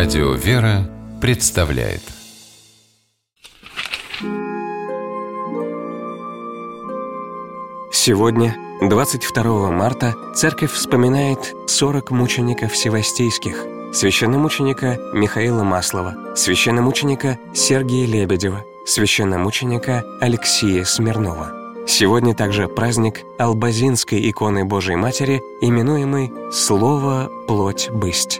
Радио «Вера» представляет. Сегодня, 22 марта, Церковь вспоминает 40 мучеников севастийских: священномученика Михаила Маслова, священномученика Сергия Лебедева, священномученика Алексия Смирнова. Сегодня также праздник Албазинской иконы Божией Матери, именуемый «Слово, плоть, бысть».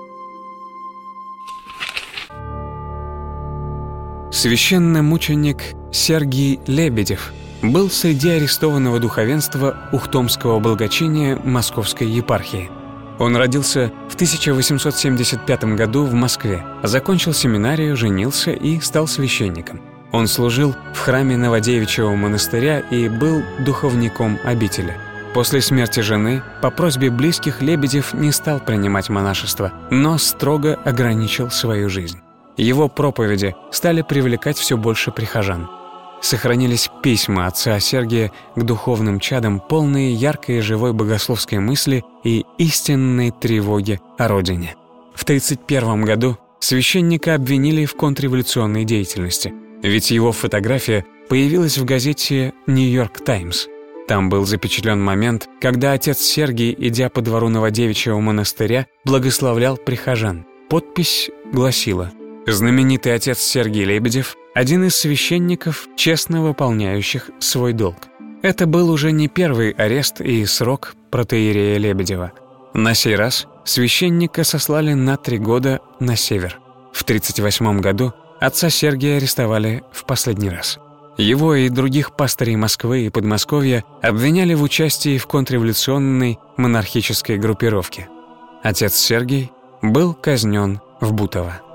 Священномученик Сергий Лебедев был среди арестованного духовенства Ухтомского благочиния Московской епархии. Он родился в 1875 году в Москве, закончил семинарию, женился и стал священником. Он служил в храме Новодевичьего монастыря и был духовником обители. После смерти жены, по просьбе близких, Лебедев не стал принимать монашество, но строго ограничил свою жизнь. Его проповеди стали привлекать все больше прихожан. Сохранились письма отца Сергия к духовным чадам, полные яркой и живой богословской мысли и истинной тревоги о родине. В 1931 году священника обвинили в контрреволюционной деятельности, ведь его фотография появилась в газете «Нью-Йорк Таймс». Там был запечатлен момент, когда отец Сергий, идя по двору Новодевичьего монастыря, благословлял прихожан. Подпись гласила: «Знаменитый отец Сергий Лебедев – один из священников, честно выполняющих свой долг». Это был уже не первый арест и срок протоиерея Лебедева. На сей раз священника сослали на 3 года на север. В 1938 году отца Сергия арестовали в последний раз. Его и других пастырей Москвы и Подмосковья обвиняли в участии в контрреволюционной монархической группировке. Отец Сергий был казнен в Бутово.